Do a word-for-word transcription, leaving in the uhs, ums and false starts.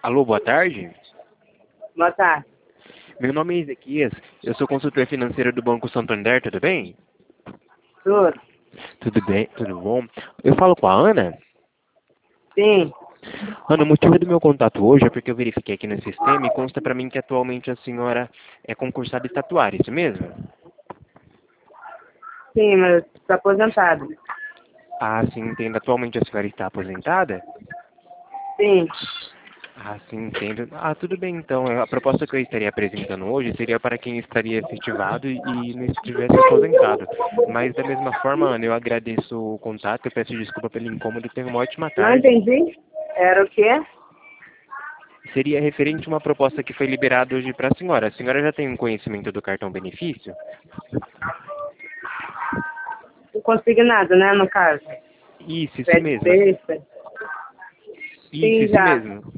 Alô, boa tarde. Boa tarde. Meu nome é Ezequias, eu sou consultor financeiro do Banco Santander, tudo bem? Tudo? Tudo bem, tudo bom? Eu falo com a Ana? Sim. Ana, o motivo do meu contato hoje é porque eu verifiquei aqui no sistema e consta para mim que atualmente a senhora é concursada estatuária, isso mesmo? Sim, mas estou aposentado. Ah, sim, entendo. Atualmente a senhora está aposentada? Sim. Ah, sim, entendo. Ah, tudo bem então. A proposta que eu estaria apresentando hoje seria para quem estaria efetivado e e não estivesse aposentado. Mas da mesma forma, Ana, eu agradeço o contato, eu peço desculpa pelo incômodo e tenha uma ótima Não tarde. entendi. Era o quê? Seria referente a uma proposta que foi liberada hoje para a senhora. A senhora já tem um conhecimento do cartão benefício? O consignado, né, no caso. Isso, isso Pede mesmo. sexta. Isso, Sim, isso já. mesmo.